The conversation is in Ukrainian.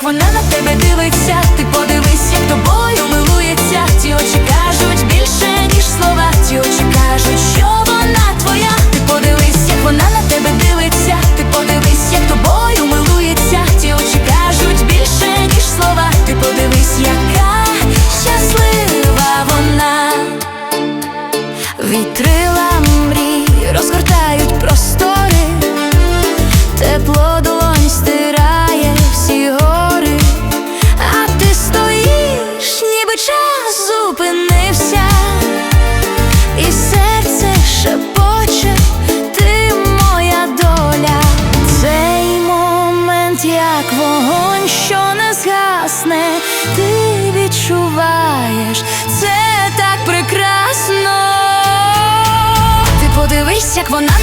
як вона на тебе дивиться. Ти подивись, як тобою милується. Ті очі кажуть більше, ніж слова. Ті очі кажуть, що вона твоя. Ти подивись, як вона на тебе дивиться. Ти подивись, як тобою милується. Ті очі кажуть більше, ніж слова. Ти подивись, яка щаслива вона. Вітрила мрій розгортають простори, тепло долонь стирає всі гори, а ти стоїш, ніби час зупинився, і серце шепоче, ти моя доля. Цей момент, як вогонь, що не згасне, ти відчуваєш, це так прекрасно. Подивись, як вона